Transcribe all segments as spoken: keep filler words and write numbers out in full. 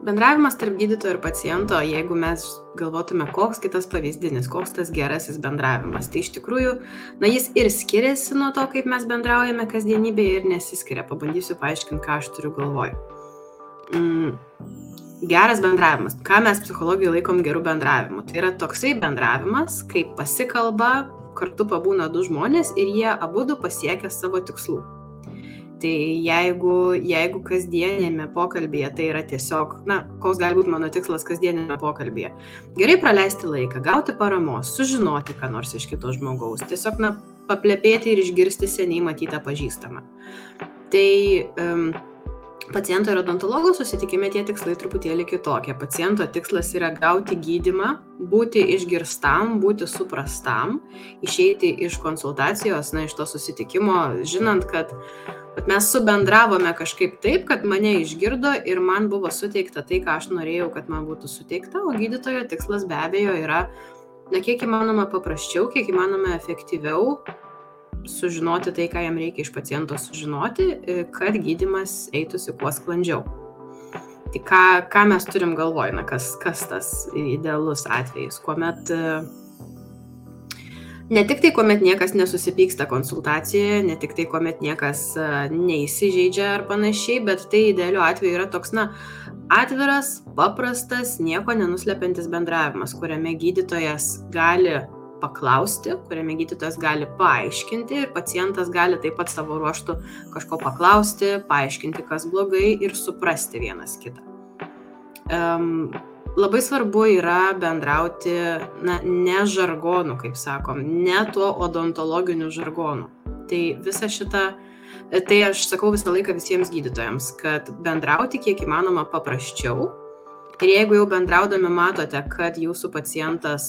bendravimas tarp gydytojo ir paciento, jeigu mes galvotume, koks kitas pavyzdinis, koks tas gerasis bendravimas, tai iš tikrųjų, na, jis ir skiriasi nuo to, kaip mes bendraujame kasdienybėje ir nesiskiria. Pabandysiu paaiškinti, ką aš turiu galvoj. Mm, geras bendravimas. Ką mes psichologijoje laikom gerų bendravimu? Tai yra toksai bendravimas, kaip pasikalba, kartu pabūna du žmonės ir jie abudu pasiekia savo tikslų. Tai jeigu, jeigu kasdienėme pokalbėje tai yra tiesiog, na, koks gali būti mano tikslas kasdienėme pokalbėje. Gerai praleisti laiką, gauti paramos, sužinoti, ką nors iš kito žmogaus, tiesiog, na, paplepėti ir išgirsti seniai matytą pažįstamą. Tai um, paciento ir odontologo susitikime tie tikslai truputėlį kitokie. Paciento tikslas yra gauti gydymą, būti išgirstam, būti suprastam, išeiti iš konsultacijos, na, iš to susitikimo, žinant, kad Bet mes subendravome kažkaip taip, kad mane išgirdo ir man buvo suteikta tai, ką aš norėjau, kad man būtų suteikta, o gydytojo tikslas be abejo yra, na, kiek įmanoma paprasčiau, kiek įmanoma efektyviau sužinoti tai, ką jam reikia iš paciento sužinoti, kad gydymas eitųsi kuo sklandžiau. Tai ką, ką mes turim galvoj, na, kas, kas tas idealus atvejis, kuomet Ne tik tai, kuomet niekas nesusipyksta konsultacijoje, ne tik tai, kuomet niekas neįsižeidžia ar panašiai, bet tai idealiu atveju yra toks, na, atviras, paprastas, nieko nenuslepiantis bendravimas, kuriame gydytojas gali paklausti, kuriame gydytojas gali paaiškinti ir pacientas gali taip pat savo ruožtu kažko paklausti, paaiškinti, kas blogai ir suprasti vienas kitą. Um, Labai svarbu yra bendrauti, na, ne žargonu, kaip sakom, ne tuo odontologiniu žargonu. Tai visą šitą, tai aš sakau visą laiką visiems gydytojams, kad bendrauti kiek įmanoma paprasčiau. Ir jeigu jau bendraudami matote, kad jūsų pacientas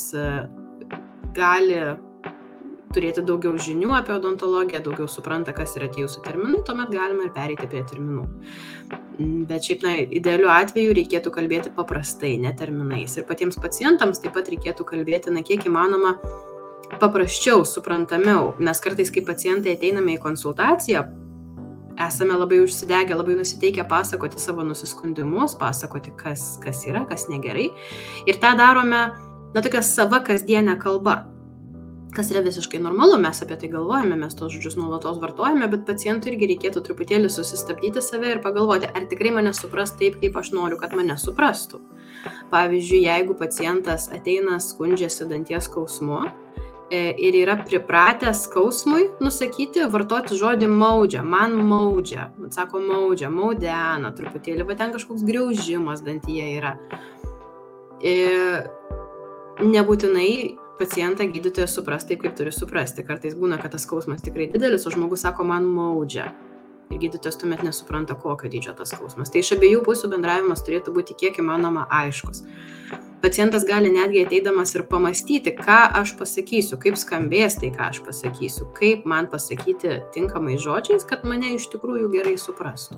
gali turėti daugiau žinių apie odontologiją, daugiau supranta, kas yra tie jūsų terminai, tuomet galima ir pereiti prie terminų. Bet šiaip, na, idealiu atveju reikėtų kalbėti paprastai, ne terminais. Ir patiems pacientams taip pat reikėtų kalbėti, na, kiek įmanoma paprasčiau, suprantamiau. Mes kartais, kai pacientai ateiname į konsultaciją, esame labai užsidegę, labai nusiteikę pasakoti savo nusiskundimus, pasakoti, kas, kas yra, kas negerai. Ir tą darome, na, tokia sava kasdienė kalba. Kas yra visiškai normalu, mes apie tai galvojame, mes tos žodžius nuolatos vartojame, bet pacientui irgi reikėtų truputėlį susistabdyti save ir pagalvoti, ar tikrai mane supras taip, kaip aš noriu, kad mane suprastų. Pavyzdžiui, jeigu pacientas ateina skundžiasi danties skausmu ir yra pripratęs skausmui nusakyti, vartoti žodį maudžia, man maudžia, sako maudžia, maudena, truputėlį, va ten kažkoks griaužimas dantyje yra. Ir nebūtinai pacientą gydytojas supras taip, kaip turi suprasti. Kartais būna, kad tas skausmas tikrai didelis, o žmogus sako, man maudžia. Ir gydytojas tuomet nesupranta, kokio dydžio tas skausmas. Tai iš abiejų pusių bendravimas turėtų būti kiek įmanoma aiškus. Pacientas gali netgi ateidamas ir pamastyti, ką aš pasakysiu, kaip skambės tai, ką aš pasakysiu, kaip man pasakyti tinkamai žodžiais, kad mane iš tikrųjų gerai suprastų.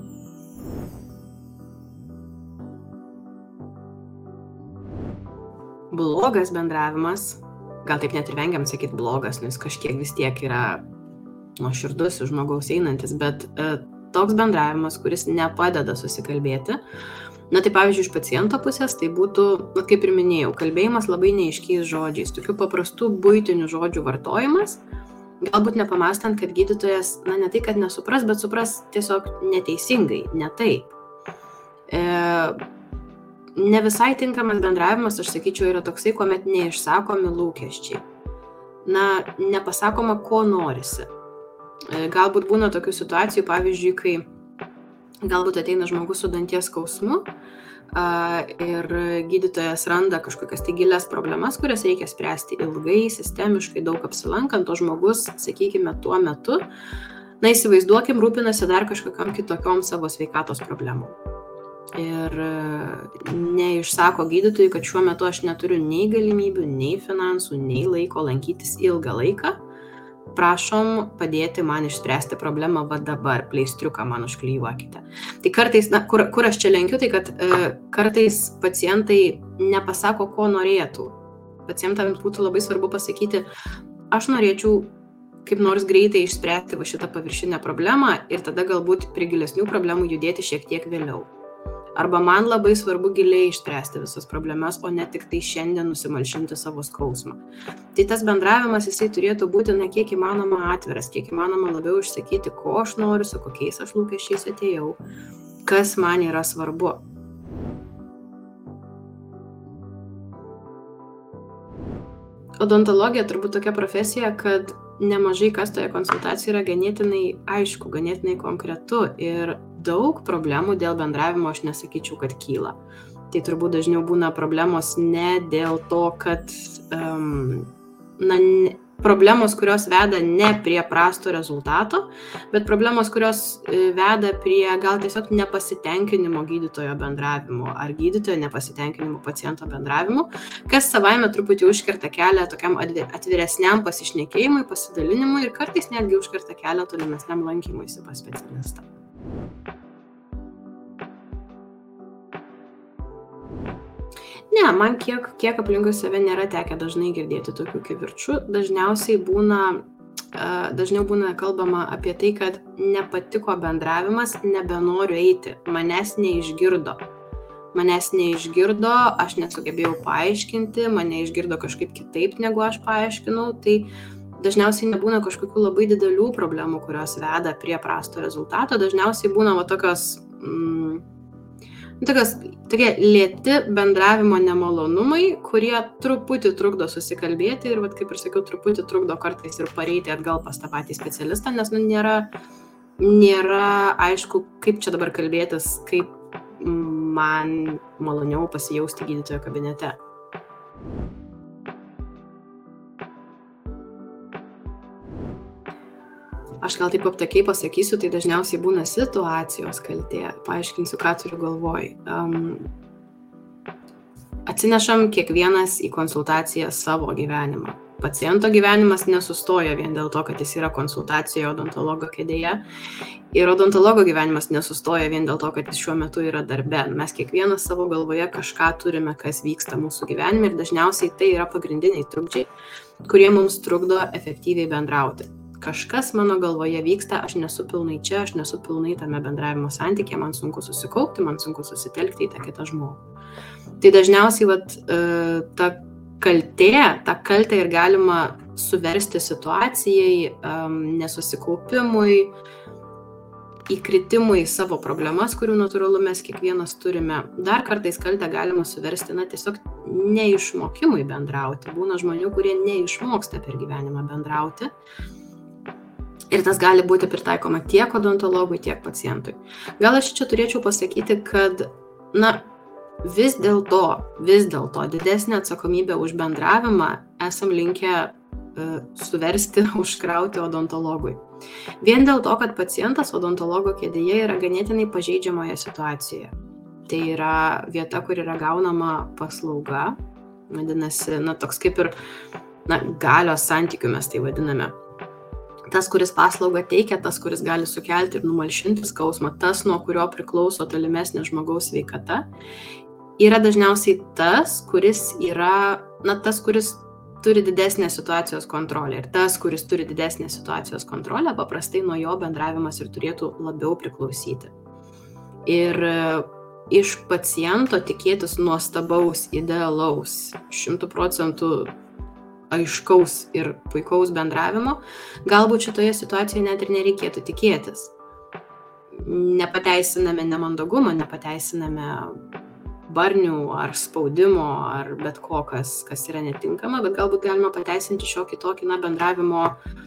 Blogas bendravimas, gal taip net ir vengiam sakyti blogas, nes kažkiek vis tiek yra nuoširdus žmogaus einantis, bet e, toks bendravimas, kuris nepadeda susikalbėti. Na tai pavyzdžiui, iš paciento pusės tai būtų, na, kaip ir minėjau, kalbėjimas labai neaiškiais žodžiais, tokių paprastų buitinių žodžių vartojimas, galbūt nepamąstant, kad gydytojas, na, ne tai, kad nesupras, bet supras tiesiog neteisingai, ne taip. E, Ne visai tinkamas bendravimas, aš sakyčiau, yra toksai, kuomet neišsakomi lūkesčiai. Na, nepasakoma, ko norisi. Galbūt būna tokių situacijų, pavyzdžiui, kai galbūt ateina žmogus su danties skausmu ir gydytojas randa kažkokias tai gilias problemas, kurias reikia spręsti ilgai, sistemiškai, daug apsilankant, o žmogus, sakykime, tuo metu, na, įsivaizduokim, rūpinasi dar kažkokiam kitokiom savo sveikatos problemom. Ir neišsako gydytojui, kad šiuo metu aš neturiu nei galimybių, nei finansų, nei laiko lankytis ilgą laiką. Prašom padėti man išspręsti problemą va dabar, pleistriuką man užklijuokite. Tai kartais, na, kur, kur aš čia lenkiu, tai kad e, kartais pacientai nepasako, ko norėtų. Pacientams būtų labai svarbu pasakyti, aš norėčiau kaip nors greitai išspręsti va šitą paviršinę problemą ir tada galbūt prie gilesnių problemų judėti šiek tiek vėliau. Arba man labai svarbu giliai išspręsti visas problemas, o ne tik tai šiandien nusimalšinti savo skausmą. Tai tas bendravimas jisai turėtų būti na, kiek įmanoma atviras, kiek įmanoma labiau išsakyti, ko aš noriu, su kokiais aš lūkesčiais atėjau, kas man yra svarbu. Odontologija turbūt tokia profesija, kad nemažai kas toje konsultacijoje yra ganėtinai aišku, ganėtinai konkretu ir daug problemų dėl bendravimo aš nesakyčiau, kad kyla. Tai turbūt dažniau būna problemos ne dėl to, kad um, na, ne, problemos, kurios veda ne prie prasto rezultato, bet problemos, kurios veda prie gal tiesiog nepasitenkinimo gydytojo bendravimu ar gydytojo nepasitenkinimo paciento bendravimu, kas savaime truputį užkerta kelią tokiam atviresniam pasišnekėjimui, pasidalinimui ir kartais netgi užkerta kelią tolimesniam lankymuisi pas specialistą. Ne, man kiek, kiek aplinkui save nėra tekę dažnai girdėti tokių kivirčų. Dažniausiai būna, dažniau būna kalbama apie tai, kad nepatiko bendravimas, nebenoriu eiti, manęs neišgirdo. Manęs neišgirdo, aš nesugebėjau paaiškinti, mane išgirdo kažkaip kitaip, negu aš paaiškinau. Tai dažniausiai nebūna kažkokių labai didelių problemų, kurios veda prie prasto rezultato. Dažniausiai būna va, tokios... Mm, Tokios, tokie lėti bendravimo nemalonumai, kurie truputį trukdo susikalbėti ir, vat, kaip ir sakiau, truputį trukdo kartais ir pareiti atgal pas tą patį specialistą, nes nu, nėra, nėra aišku, kaip čia dabar kalbėtis, kaip man maloniau pasijausti gydytojo kabinete. Aš gal taip aptakiai pasakysiu, tai dažniausiai būna situacijos kaltė. Paaiškinsiu, ką turiu galvoj. Um, atsinešam kiekvienas į konsultaciją savo gyvenimą. Paciento gyvenimas nesustoja vien dėl to, kad jis yra konsultacijoje odontologo kėdėje. Ir odontologo gyvenimas nesustoja vien dėl to, kad jis šiuo metu yra darbe. Mes kiekvienas savo galvoje kažką turime, kas vyksta mūsų gyvenime ir dažniausiai tai yra pagrindiniai trukdžiai, kurie mums trukdo efektyviai bendrauti. Kažkas mano galvoje vyksta, aš nesu pilnai čia, aš nesu pilnai tame bendravimo santykė, man sunku susikaupti, man sunku susitelkti į tą kitą žmogų. Tai dažniausiai vat, ta kaltė, tą kaltę ir galima suversti situacijai, nesusikaupimui, įkritimui į savo problemas, kurių natūralu mes kiekvienas turime. Dar kartais kaltę galima suversti, na, tiesiog neišmokimui bendrauti. Būna žmonių, kurie neišmoksta per gyvenimą bendrauti. Ir tas gali būti pritaikoma tiek odontologui, tiek pacientui. Gal aš čia turėčiau pasakyti, kad, na, vis dėlto, vis dėlto didesnė atsakomybė už bendravimą esam linkę uh, suversti, užkrauti odontologui. Vien dėl to, kad pacientas odontologo kėdėje yra ganėtinai pažeidžiamoje situacijoje. Tai yra vieta, kur yra gaunama paslauga, vadinasi, na, toks kaip ir, na, galios santykių mes tai vadiname. Tas, kuris paslaugą teikia, tas, kuris gali sukelti ir numalšinti skausmą, tas, nuo kurio priklauso tolimesnė žmogaus sveikata, yra dažniausiai tas, kuris yra, na, tas, kuris turi didesnę situacijos kontrolę. Ir tas, kuris turi didesnę situacijos kontrolę, paprastai nuo jo bendravimas ir turėtų labiau priklausyti. Ir iš paciento tikėtis nuostabaus, idealaus, šimtų procentų aiškaus ir puikaus bendravimo, galbūt šitoje situacijoje net ir nereikėtų tikėtis. Nepateisiname nemandagumo, nepateisiname barnių ar spaudimo ar bet ko, kas, kas yra netinkama, bet galbūt galima pateisinti šiokį tokį na, bendravimo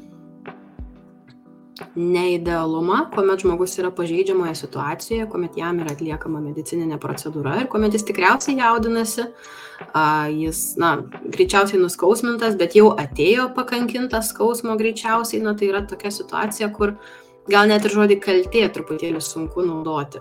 neidealumą, kuomet žmogus yra pažeidžiamoje situacijoje, kuomet jam yra atliekama medicininė procedūra ir kuomet jis tikriausiai jaudinasi, jis, na, greičiausiai nuskausmintas, bet jau atėjo pakankintas skausmo greičiausiai, na, tai yra tokia situacija, kur gal net ir žodį kaltė truputėlį sunku naudoti.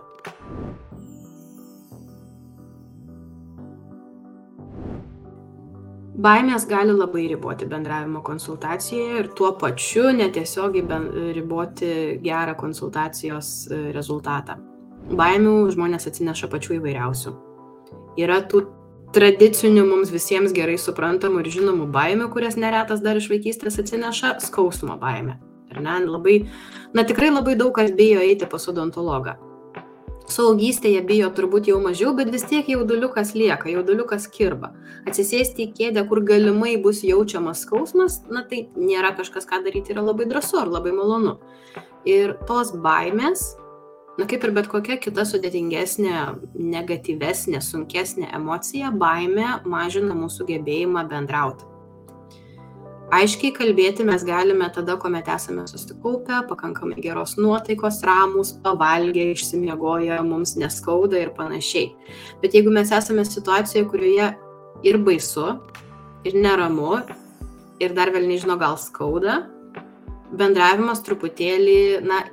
Baimės gali labai riboti bendravimo konsultacijoje ir tuo pačiu netiesiogiai riboti gerą konsultacijos rezultatą. Baimių žmonės atsineša pačių įvairiausių. Yra tų tradicinių mums visiems gerai suprantamų ir žinomų baimių, kurias neretas dar iš vaikystės atsineša, skausmo baimė. Ir ne, labai, na, tikrai labai daug kas bijo eiti pas odontologą. Suaugystėje bijo turbūt jau mažiau, bet vis tiek jauduliukas lieka, jauduliukas kirba. Atsisėsti į kėdę, kur galimai bus jaučiamas skausmas, na tai nėra kažkas, ką daryti, yra labai drąsu ar labai malonu. Ir tos baimės, na kaip ir bet kokia kita sudėtingesnė, negatyvesnė, sunkesnė emocija, baimė mažina mūsų gebėjimą bendrauti. Aiškiai kalbėti mes galime tada, kuomet esame susikaupę, pakankamai geros nuotaikos, ramūs, pavalgę, išsimiegoję, mums neskauda ir panašiai. Bet jeigu mes esame situacijoje, kurioje ir baisu, ir neramu, ir dar vėl nežino, gal skauda, bendravimas truputėlį, na,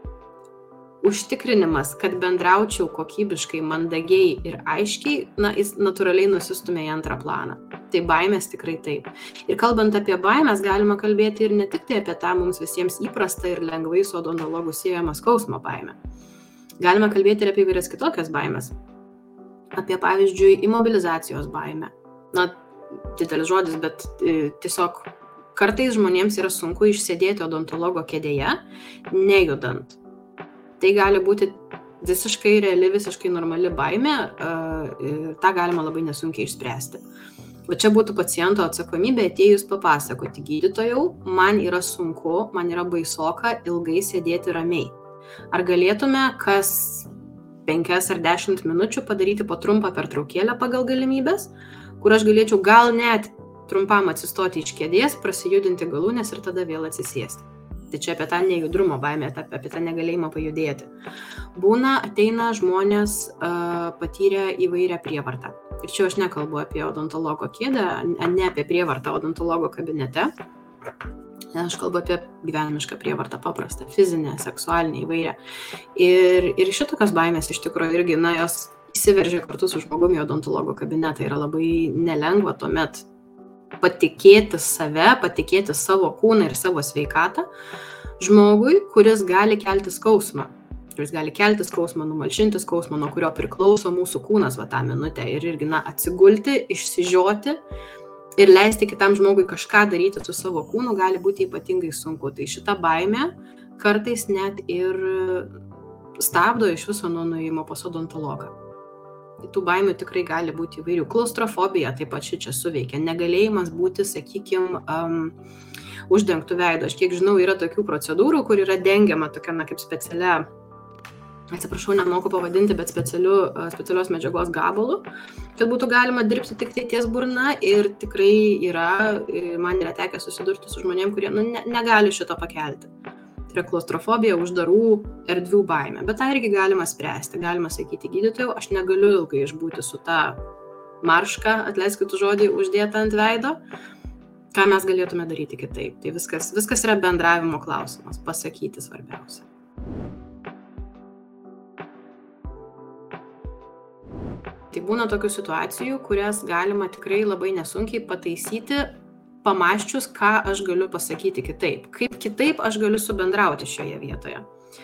užtikrinimas, kad bendraučiau kokybiškai, mandagiai ir aiškiai, na, jis natūraliai nusistumia į antrą planą. Tai baimės tikrai taip. Ir kalbant apie baimės, galima kalbėti ir ne tik tai apie tą mums visiems įprastą ir lengvai su odontologu siejamą skausmo baimę. Galima kalbėti ir apie įvairias kitokias baimės. Apie, pavyzdžiui, imobilizacijos baimę. Na, didelis žodis, bet tiesiog kartais žmonėms yra sunku išsėdėti odontologo kėdėje, nejudant. Tai gali būti visiškai reali, visiškai normali baimė, ir tą galima labai nesunkiai išspręsti. O čia būtų paciento atsakomybė atėjus papasakoti: gydytojau, man yra sunku, man yra baisoka ilgai sėdėti ramiai. Ar galėtume kas penkias ar dešimt minučių padaryti po trumpą pertraukėlę pagal galimybės, kur aš galėčiau gal net trumpam atsistoti iš kėdės, prasijudinti galūnes ir tada vėl atsisėsti. Tai čia apie tą nejudrumo baimę, apie tą negalėjimą pajudėti. Būna, ateina žmonės uh, patyrę įvairią prievartą. Ir čia aš nekalbu apie odontologo kėdę, ne apie prievartą odontologo kabinete. Aš kalbu apie gyvenimišką prievartą, paprastą, fizinę, seksualinę, įvairią. Ir, ir šitokios baimės iš tikrųjų irgi, na, jos įsiveržia kartu su žmogumi į odontologo kabinetą. Yra labai nelengva tuomet patikėti save, patikėti savo kūną ir savo sveikatą žmogui, kuris gali kelti skausmą. Kuris gali kelti skausmą, numalšinti skausmą, nuo kurio priklauso mūsų kūnas va tą minutę. Ir irgi, na, atsigulti, išsižioti ir leisti kitam žmogui kažką daryti su savo kūnu gali būti ypatingai sunku. Tai šita baimė kartais net ir stabdo iš viso nuo nuėjimo pas odontologą. Tų baimių tikrai gali būti įvairių. Klaustrofobija taip pat šičia suveikia. Negalėjimas būti, sakykime, um, uždengtų veido. Aš kiek žinau, yra tokių procedūrų, kur yra dengiama tokia, na, kaip specialia, atsiprašau, nemoku pavadinti, bet specialiu, specialios medžiagos gabalu, kad būtų galima dirbti tik tai ties burna. Ir tikrai yra, man yra tekę susidurti su žmonėm, kurie, nu, ne, negali šito pakelti. Tai yra klaustrofobija, uždarų erdvių baimė. Bet tą irgi galima spręsti. Galima sakyti: gydytojau, aš negaliu ilgai išbūti su ta marška, atleiskit žodį, uždėta ant veido. Ką mes galėtume daryti kitaip? Tai viskas, viskas yra bendravimo klausimas, pasakyti svarbiausia. Tai būna tokių situacijų, kurias galima tikrai labai nesunkiai pataisyti, pamąsčius, ką aš galiu pasakyti kitaip. Kaip kitaip aš galiu subendrauti šioje vietoje.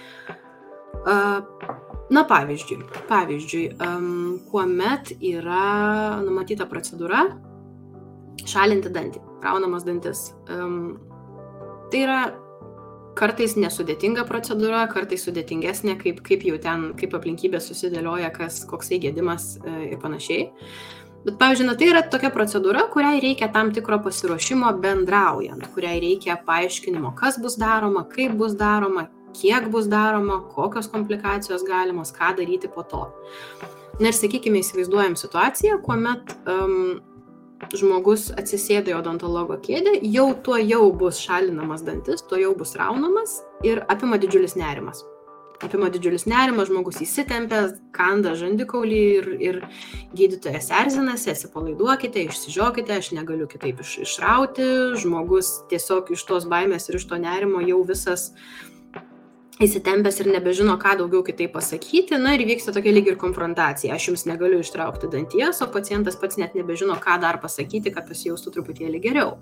Na, pavyzdžiui, pavyzdžiui, kuomet yra numatyta procedūra šalinti dantį, raunamas dantis. Tai yra kartais nesudėtinga procedūra, kartais sudėtingesnė, kaip, kaip jau ten, kaip aplinkybės susidėlioja, kas, koksai gedimas ir panašiai. Bet, pavyzdžiui, na, tai yra tokia procedūra, kuriai reikia tam tikro pasiruošimo bendraujant, kuriai reikia paaiškinimo, kas bus daroma, kaip bus daroma, kiek bus daroma, kokios komplikacijos galimos, ką daryti po to. Na ir, sakykime, įsivaizduojam situaciją, kuomet um, žmogus atsisėda į odontologo kėdę, jau tuo jau bus šalinamas dantis, tuo jau bus raunamas ir apima didžiulis nerimas. Apima didžiulis nerimas, žmogus įsitempia, kanda žandikaulį ir, ir gydytojas erzinasi: atsipalaiduokite, išsižiokite, aš negaliu kitaip iš, išrauti. Žmogus tiesiog iš tos baimės ir iš to nerimo jau visas įsitempęs ir nebežino, ką daugiau kitaip pasakyti. Na ir vyksta tokia lyg ir konfrontacija. Aš jums negaliu ištraukti danties, o pacientas pats net nebežino, ką dar pasakyti, kad pasijaustų truputėlį geriau.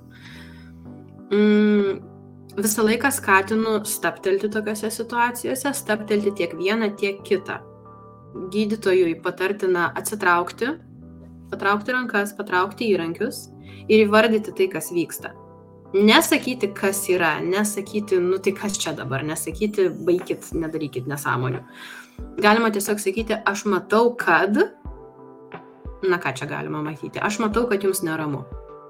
Mm. Visą laiką skatinu stabtelti tokiose situacijose, stabtelti tiek vieną, tiek kitą. Gydytojui patartina atsitraukti, patraukti rankas, patraukti įrankius ir įvardyti tai, kas vyksta. Nesakyti, kas yra, nesakyti, nu tai kas čia dabar, nesakyti, baikit, nedarykit nesąmonių. Galima tiesiog sakyti, aš matau, kad, na ką čia galima matyti, aš matau, kad jums neramu.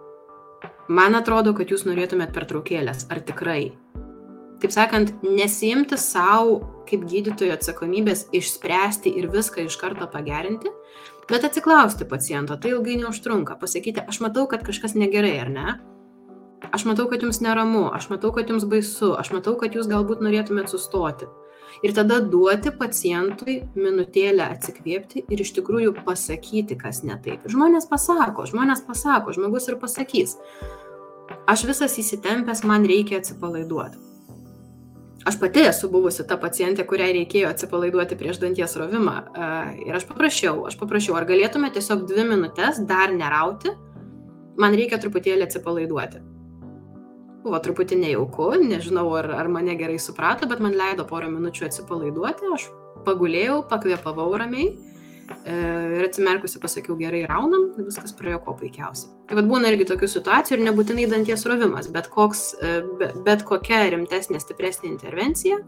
Man atrodo, kad jūs norėtumėt pertraukėlės, ar tikrai? Taip sakant, nesiimti savo kaip gydytojo atsakomybės išspręsti ir viską iš karto pagerinti, bet atsiklausti paciento, tai ilgai neužtrunka, pasakyti, aš matau, kad kažkas negerai, ar ne? Aš matau, kad jums neramu, aš matau, kad jums baisu, aš matau, kad jūs galbūt norėtumėt sustoti. Ir tada duoti pacientui minutėlę atsikvėpti ir iš tikrųjų pasakyti, kas ne taip. Žmonės pasako, žmonės pasako, žmogus ir pasakys. Aš visas įsitempęs, man reikia atsipalaiduoti. Aš pati esu buvusi ta pacientė, kuriai reikėjo atsipalaiduoti prieš danties rovimą. Ir aš paprašiau, aš paprašiau, ar galėtume tiesiog dvi minutės dar nerauti, man reikia truputėlį atsipalaiduoti. Buvo truputį nejauku, nežinau, ar, ar mane gerai suprato, bet man leido porą minučių atsipalaiduoti, aš pagulėjau, pakvėpavau ramiai ir atsimerkusi pasakiau, gerai raunam, viskas praėjo kuo puikiausiai. Tai vat būna irgi tokių situacijų ir nebūtinai danties rovimas, bet, koks, bet, bet kokia rimtesnė, stipresnė intervencija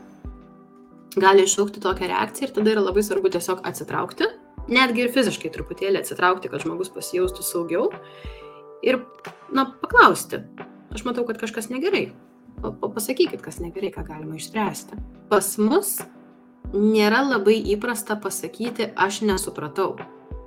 gali iššaukti tokią reakciją ir tada yra labai svarbu tiesiog atsitraukti, netgi ir fiziškai truputėlį atsitraukti, kad žmogus pasijaustų saugiau ir, na, paklausti. Aš matau, kad kažkas negerai. Pasakykit, kas negerai, ką galima išspręsti. Pas mus nėra labai įprasta pasakyti, aš nesupratau.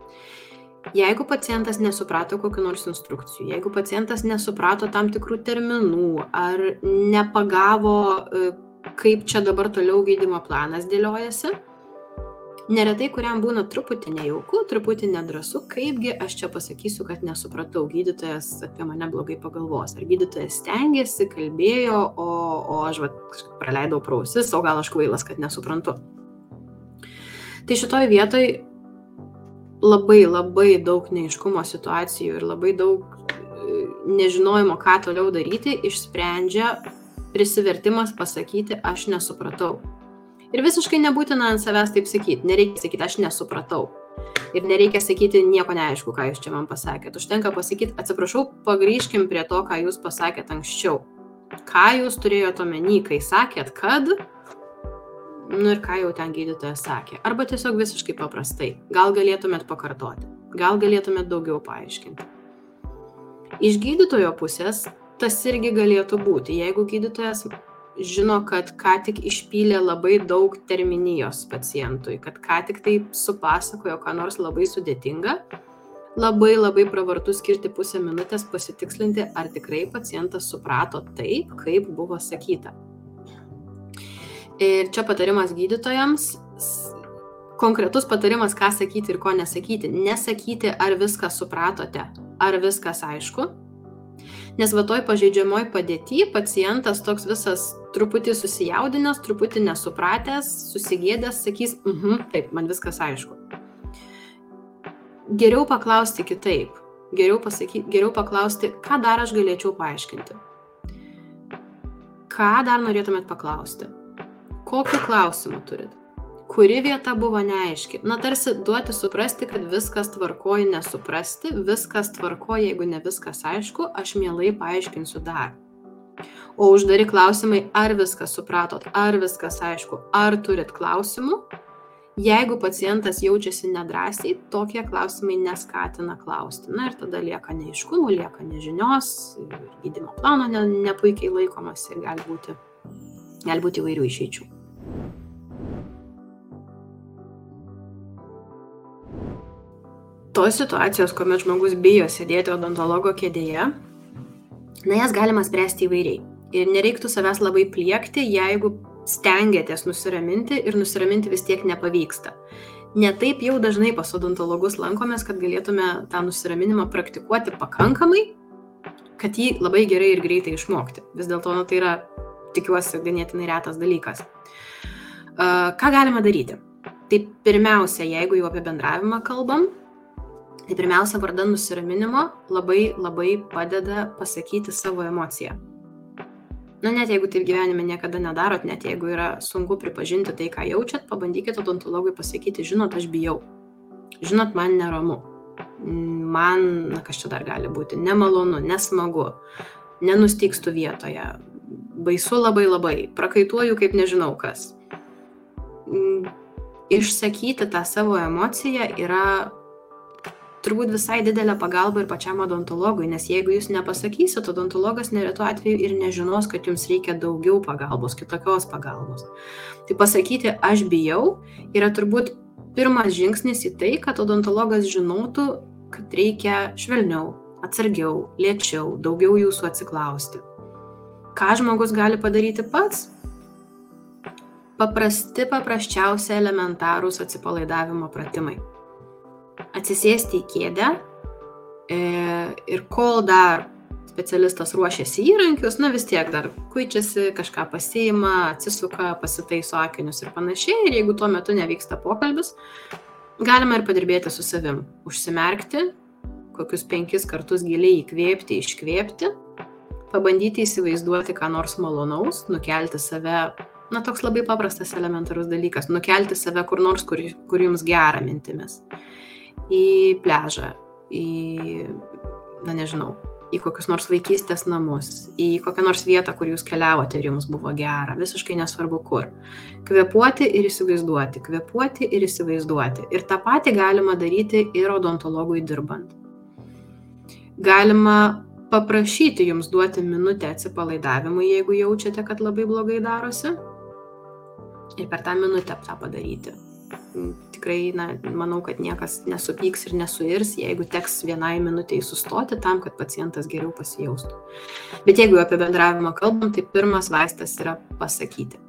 Jeigu pacientas nesuprato kokių nors instrukcijų, jeigu pacientas nesuprato tam tikrų terminų, ar nepagavo, kaip čia dabar toliau gydymo planas dėliojasi, neretai, kuriam būna truputį nejauku, truputį nedrąsu, kaipgi aš čia pasakysiu, kad nesupratau, gydytojas apie mane blogai pagalvos. Ar gydytojas stengiasi, kalbėjo, o, o aš va, praleidau pro ausis, o gal aš kvailas, kad nesuprantu. Tai šitoj vietoj labai, labai daug neaiškumo situacijų ir labai daug nežinojimo, ką toliau daryti, išsprendžia prisivertimas pasakyti, aš nesupratau. Ir visiškai nebūtina ant savęs taip sakyti. Nereikia sakyti, aš nesupratau. Ir nereikia sakyti, nieko neaišku, ką jūs čia man pasakėt. Užtenka pasakyti, atsiprašau, pagrįžkim prie to, ką jūs pasakėt anksčiau. Ką jūs turėjote omeny, kai sakėt, kad, nu ir ką jau ten gydytojas sakė. Arba tiesiog visiškai paprastai. Gal galėtumėt pakartoti. Gal galėtumėt daugiau paaiškinti. Iš gydytojo pusės tas irgi galėtų būti. Jeigu gydytojas žino, kad ką tik išpylė labai daug terminijos pacientui, kad ką tik tai supasakojo, ką nors labai sudėtinga, labai labai pravartu skirti pusę minutės pasitikslinti, ar tikrai pacientas suprato taip, kaip buvo sakyta. Ir čia patarimas gydytojams, konkretus patarimas, ką sakyti ir ko nesakyti. Nesakyti, ar viską supratote, ar viskas aišku. Nes va toj pažeidžiamoj padėty pacientas toks visas truputį susijaudinęs, truputį nesupratęs, susigėdęs, sakys, mhm, taip, man viskas aišku. Geriau paklausti kitaip. Geriau, pasaky, geriau paklausti, ką dar aš galėčiau paaiškinti. Ką dar norėtumėt paklausti? Kokiu klausimu turit? Kuri vieta buvo neaiški? Na, tarsi duoti suprasti, kad viskas tvarkoja nesuprasti, viskas tvarkoja, jeigu ne viskas aišku, aš mielai paaiškinsiu dar. O uždari klausimai, ar viskas supratot, ar viskas aišku, ar turit klausimų, jeigu pacientas jaučiasi nedrąsiai, tokie klausimai neskatina klausti. Na ir tada lieka neaiškumų, lieka nežinios, gydymo plano ne, nepuikiai laikomas ir gali būti, gali būti įvairių išeičių. Tos situacijos, kuomet žmogus bijo sėdėti odontologo kėdėje, na, jas galima spręsti įvairiai. Ir nereiktų savęs labai pliekti, jeigu stengiatės nusiraminti ir nusiraminti vis tiek nepavyksta. Netaip jau dažnai pas odontologus lankomės, kad galėtume tą nusiraminimą praktikuoti pakankamai, kad jį labai gerai ir greitai išmokti. Vis dėlto, nu, tai yra, tikiuosi, ganėtinai retas dalykas. Uh, ką galima daryti? Tai pirmiausia, jeigu jau apie bendravimą kalbam, tai pirmiausia, vardan nusiraminimo labai labai padeda pasakyti savo emociją. Na, net jeigu taip gyvenime niekada nedarot, net jeigu yra sunku pripažinti tai, ką jaučiat, pabandykite odontologui pasakyti, žinot, aš bijau. Žinot, man neramu. Man, na, kas čia dar gali būti, nemalonu, nesmagu. nenustygstu vietoje, baisu labai labai, prakaituoju kaip nežinau kas. Išsakyti tą savo emociją yra turbūt visai didelė pagalba ir pačiam odontologui, nes jeigu jūs nepasakysit, odontologas neretu atveju ir nežinos, kad jums reikia daugiau pagalbos, kitokios pagalbos. Tai pasakyti aš bijau yra turbūt pirmas žingsnis į tai, kad odontologas žinotų, kad reikia švelniau, atsargiau, lėčiau, daugiau jūsų atsiklausti. Ką žmogus gali padaryti pats? Paprasti, paprasčiausi elementarūs atsipalaidavimo pratimai. Atsisėsti į kėdę e, ir kol dar specialistas ruošiasi įrankius, na vis tiek dar kuičiasi, kažką pasiima, atsisuka, pasitaiso akinius ir panašiai. Ir jeigu tuo metu nevyksta pokalbis, galima ir padirbėti su savim. Užsimerkti, kokius penkis kartus giliai įkvėpti, iškvėpti, pabandyti įsivaizduoti ką nors malonaus, nukelti save, na toks labai paprastas elementarus dalykas, nukelti save kur nors, kur, kur jums gera mintimis. Į pliažą, į, na nežinau, į kokius nors vaikystės namus, į kokią nors vietą, kur jūs keliavote ir jums buvo gera, visiškai nesvarbu kur. Kvėpuoti ir įsivaizduoti, kvėpuoti ir įsivaizduoti. Ir tą patį galima daryti ir odontologui dirbant. Galima paprašyti jums duoti minutę atsipalaidavimui, jeigu jaučiate, kad labai blogai darosi. Ir per tą minutę tą padaryti. Tikrai, na, manau, kad niekas nesupyks ir nesuirs, jeigu teks vienai minutei sustoti tam, kad pacientas geriau pasijaustų. Bet jeigu apie bendravimą kalbam, tai pirmas vaistas yra pasakyti.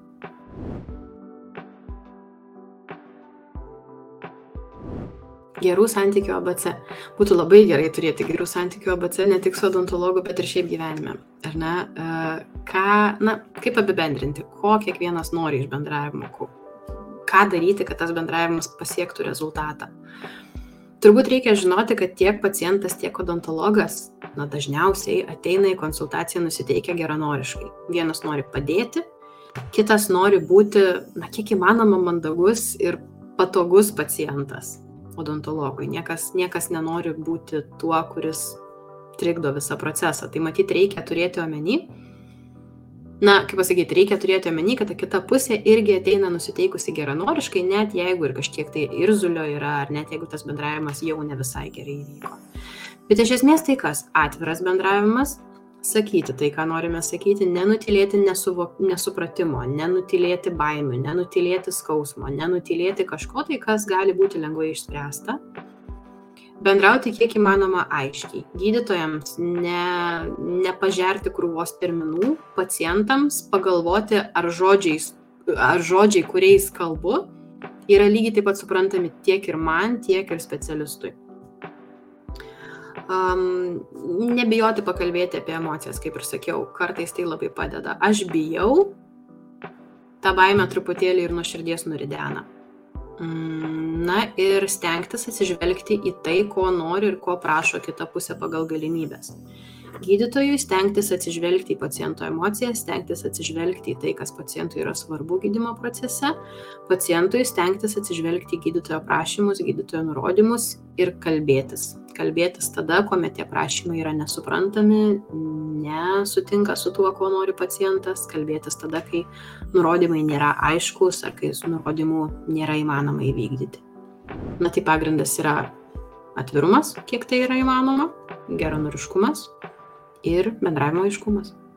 Gerų santykių A B C. Būtų labai gerai turėti gerų santykių A B C, ne tik su odontologu, bet ir šiaip gyvenime. Ar ne? Ką, na, kaip apibendrinti, ko kiekvienas nori iš bendravimo, ką daryti, kad tas bendravimas pasiektų rezultatą. Turbūt reikia žinoti, kad tiek pacientas, tiek odontologas, na, dažniausiai ateina į konsultaciją nusiteikę geranoriškai. Vienas nori padėti, kitas nori būti, na, kiek įmanoma mandagus ir patogus pacientas odontologui. Niekas, niekas nenori būti tuo, kuris trikdo visą procesą. Tai matyt, reikia turėti omeny, na, kaip pasakyti, reikia turėti omeny, kad ta kita pusė irgi ateina nusiteikusi geranoriškai, net jeigu ir kažkiek tai irzulio yra, ar net jeigu tas bendravimas jau ne visai gerai įvyko. Bet iš esmės tai kas? Atviras bendravimas, sakyti tai, ką norime sakyti, nenutylėti nesuvok, nesupratimo, nenutylėti baimių, nenutylėti skausmo, nenutylėti kažko tai, kas gali būti lengvai išspręsta. Bendrauti kiek įmanoma aiškiai. Gydytojams ne, nepažerti krūvos terminų, pacientams pagalvoti, ar, žodžiais, ar žodžiai, kuriais kalbu, yra lygiai taip pat suprantami tiek ir man, tiek ir specialistui. Um, nebijoti pakalbėti apie emocijas, kaip ir sakiau, kartais tai labai padeda. Aš bijau, tą baimę truputėlį ir nuo širdies nuridena. Na ir stengtis atsižvelgti į tai, ko nori ir ko prašo kita pusė pagal galimybės. Gydytojui stengtis atsižvelgti į paciento emocijas, stengtis atsižvelgti į tai, kas pacientui yra svarbu gydymo procese, pacientui stengtis atsižvelgti į gydytojo prašymus, gydytojo nurodymus ir kalbėtis. Kalbėtis tada, kuomet tie prašymai yra nesuprantami, nesutinka su tuo, ko nori pacientas, kalbėtis tada, kai nurodymai nėra aiškus ar kai su nurodymu nėra įmanoma įvykdyti. Na tai pagrindas yra atvirumas, kiek tai yra įmanoma, geranoriškumas ir bendravimo aiškumas.